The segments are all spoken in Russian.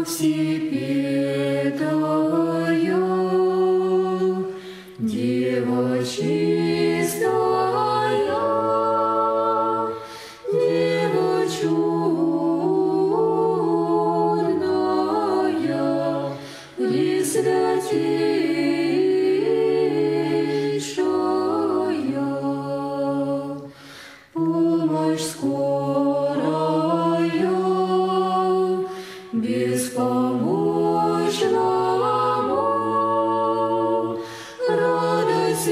Всепетая, Дева чистая, Дева чудная, Пресвятейшая, помощь скорая, беспомощному, радость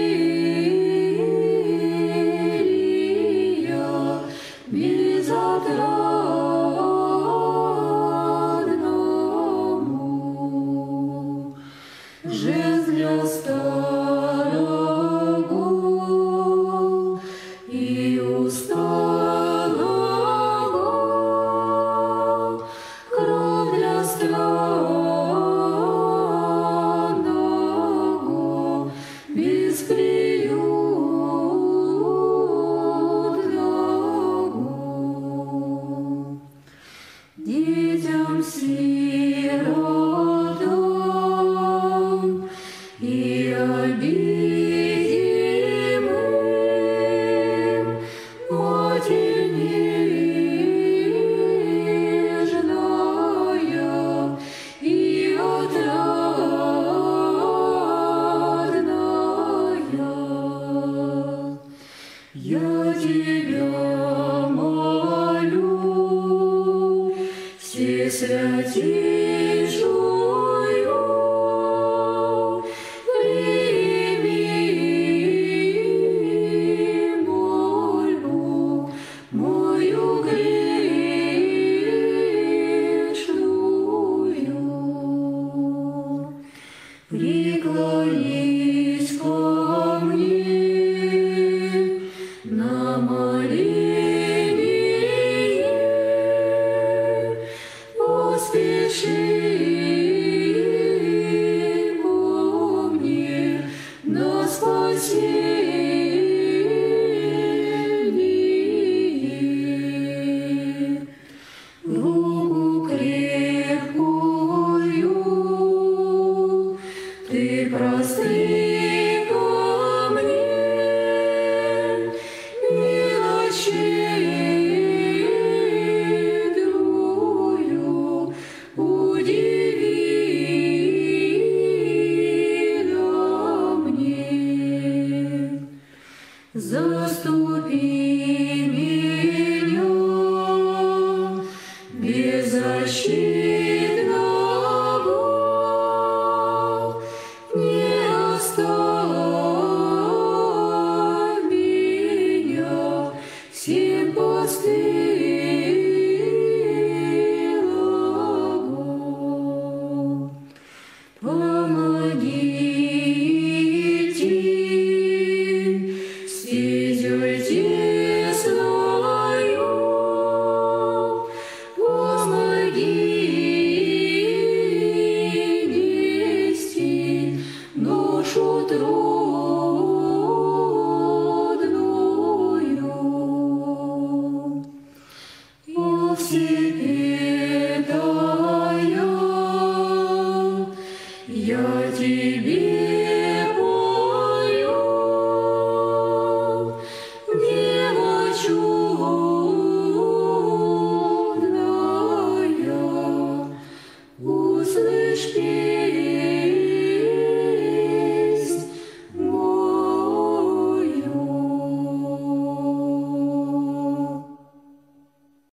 верия, безотрадному, жест для старого и усталого, кровь для странного, бесприютного, детям-сиротам и обидимым, Матерь нежная и отрадная, я Тебя молю, Всесвятейшую, прими мольбу мою грешную. Преклонись ко мне на моление, поспеши ко мне на спасение. Руку крепкую Ты простри ко мне, милость щедрую удиви на мне. Заступи меня, беззащитного, не оставь меня всем постылому. Помоги идти стезей тесною, помоги нести ношу трудную. О Всепетая, я Тебе пою, Дева чудная, услышь песнь